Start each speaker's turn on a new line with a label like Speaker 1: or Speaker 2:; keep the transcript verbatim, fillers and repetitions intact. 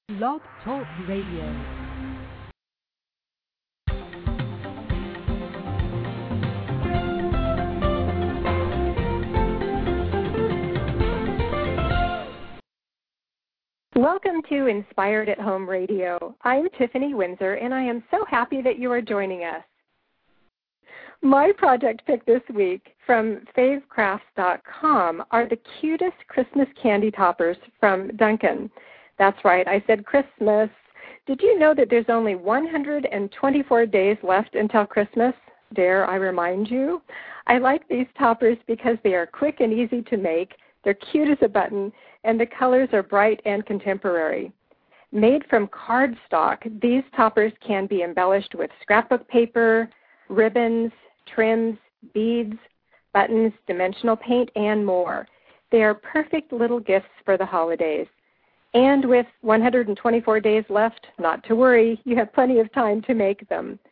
Speaker 1: Blog Talk Radio. Welcome to Inspired at Home Radio. I'm Tiffany Windsor, and I am so happy that you are joining us. My project pick this week from fave crafts dot com are the cutest Christmas candy toppers from Dunkin'. That's right, I said Christmas. Did you know that there's only one hundred twenty-four days left until Christmas? Dare I remind you? I like these toppers because they are quick and easy to make, they're cute as a button, and the colors are bright and contemporary. Made from cardstock, these toppers can be embellished with scrapbook paper, ribbons, trims, beads, buttons, dimensional paint, and more. They are perfect little gifts for the holidays. And with one hundred twenty-four days left, not to worry, you have plenty of time to make them.